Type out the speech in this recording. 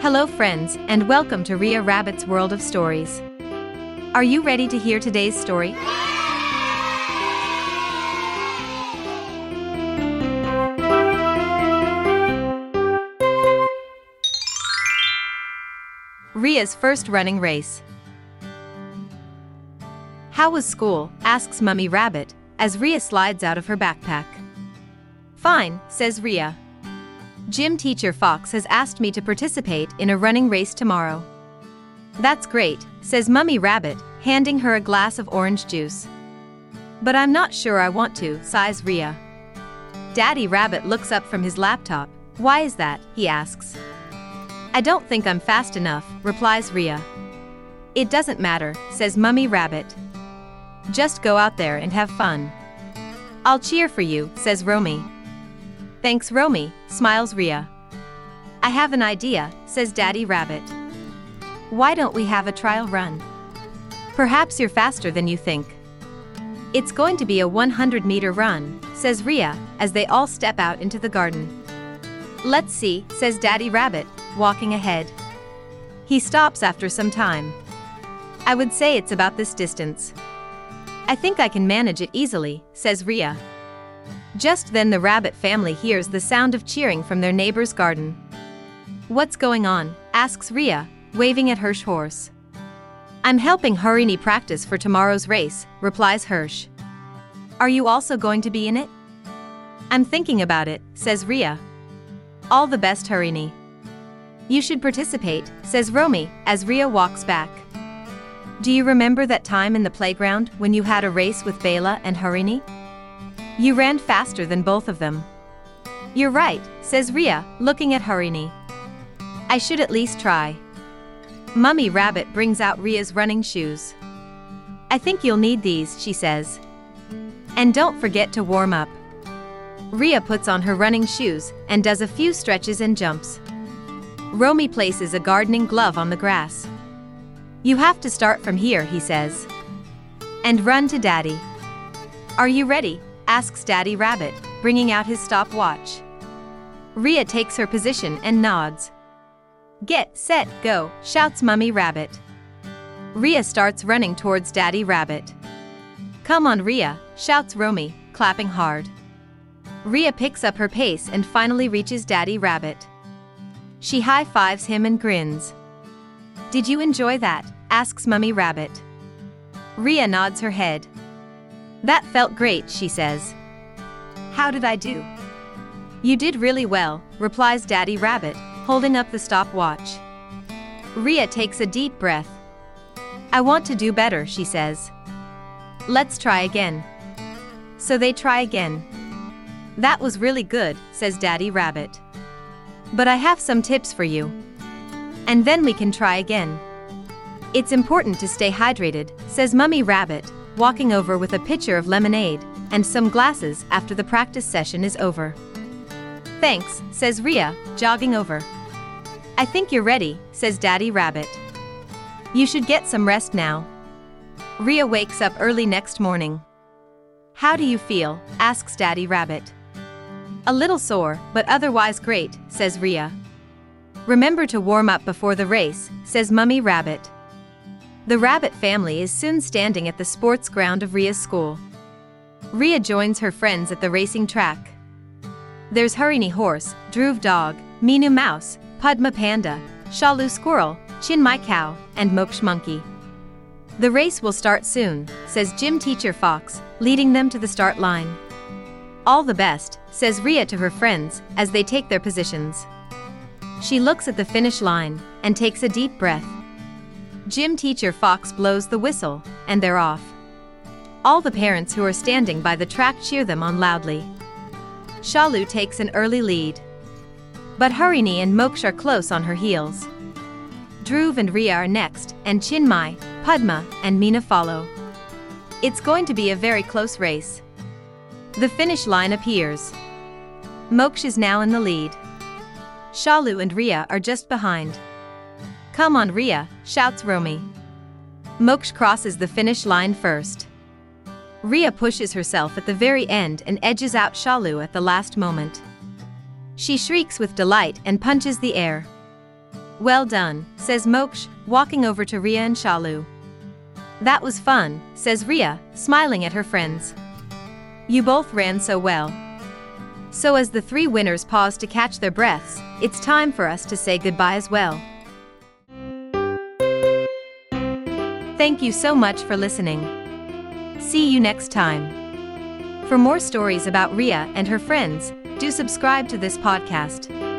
Hello friends, and welcome to Rhea Rabbit's World of Stories. Are you ready to hear today's story? Rhea's first running race. How was school? Asks Mummy Rabbit, as Rhea slides out of her backpack. Fine, says Rhea. Gym teacher Fox has asked me to participate in a running race tomorrow. That's great, says Mummy Rabbit, handing her a glass of orange juice. But I'm not sure I want to, sighs Rhea. Daddy Rabbit looks up from his laptop. Why is that? He asks. I don't think I'm fast enough, replies Rhea. It doesn't matter, says Mummy Rabbit. Just go out there and have fun. I'll cheer for you, says Romy. Thanks, Romy, smiles Rhea. I have an idea, says Daddy Rabbit. Why don't we have a trial run? Perhaps you're faster than you think. It's going to be a 100-meter run, says Rhea, as they all step out into the garden. Let's see, says Daddy Rabbit, walking ahead. He stops after some time. I would say it's about this distance. I think I can manage it easily, says Rhea. Just then the rabbit family hears the sound of cheering from their neighbor's garden. What's going on? Asks Rhea, waving at Hirsch Horse. I'm helping Harini practice for tomorrow's race, replies Hirsch. Are you also going to be in it? I'm thinking about it, says Rhea. All the best, Harini. You should participate, says Romy, as Rhea walks back. Do you remember that time in the playground when you had a race with Bela and Harini? You ran faster than both of them. You're right, says Rhea, looking at Harini. I should at least try. Mummy Rabbit brings out Rhea's running shoes. I think you'll need these, she says. And don't forget to warm up. Rhea puts on her running shoes and does a few stretches and jumps. Romy places a gardening glove on the grass. You have to start from here, he says. And run to Daddy. Are you ready? Asks Daddy Rabbit, bringing out his stopwatch. Rhea takes her position and nods. Get, set, go, shouts Mummy Rabbit. Rhea starts running towards Daddy Rabbit. Come on, Rhea, shouts Romy, clapping hard. Rhea picks up her pace and finally reaches Daddy Rabbit. She high-fives him and grins. Did you enjoy that? Asks Mummy Rabbit. Rhea nods her head. That felt great, she says. How did I do? You did really well, replies Daddy Rabbit, holding up the stopwatch. Rhea takes a deep breath. I want to do better, she says. Let's try again. So they try again. That was really good, says Daddy Rabbit. But I have some tips for you. And then we can try again. It's important to stay hydrated, says Mummy Rabbit, walking over with a pitcher of lemonade and some glasses after the practice session is over. Thanks, says Rhea, jogging over. I think you're ready, says Daddy Rabbit. You should get some rest now. Rhea wakes up early next morning. How do you feel? Asks Daddy Rabbit. A little sore, but otherwise great, says Rhea. Remember to warm up before the race, says Mummy Rabbit. The rabbit family is soon standing at the sports ground of Rhea's school. Rhea joins her friends at the racing track. There's Harini Horse, Dhruv Dog, Meenu Mouse, Padma Panda, Shalu Squirrel, Chinmay Cow, and Moksh Monkey. The race will start soon, says gym teacher Fox, leading them to the start line. All the best, says Rhea to her friends as they take their positions. She looks at the finish line and takes a deep breath. Gym teacher Fox blows the whistle, and they're off. All the parents who are standing by the track cheer them on loudly. Shalu takes an early lead. But Harini and Moksh are close on her heels. Dhruv and Rhea are next, and Chinmay, Padma, and Meena follow. It's going to be a very close race. The finish line appears. Moksh is now in the lead. Shalu and Rhea are just behind. Come on, Rhea, shouts Romy. Moksh crosses the finish line first. Rhea pushes herself at the very end and edges out Shalu at the last moment. She shrieks with delight and punches the air. Well done, says Moksh, walking over to Ria and Shalu. That was fun, says Ria, smiling at her friends. You both ran so well. So as the three winners pause to catch their breaths, it's time for us to say goodbye as well. Thank you so much for listening. See you next time. For more stories about Ria and her friends, do subscribe to this podcast.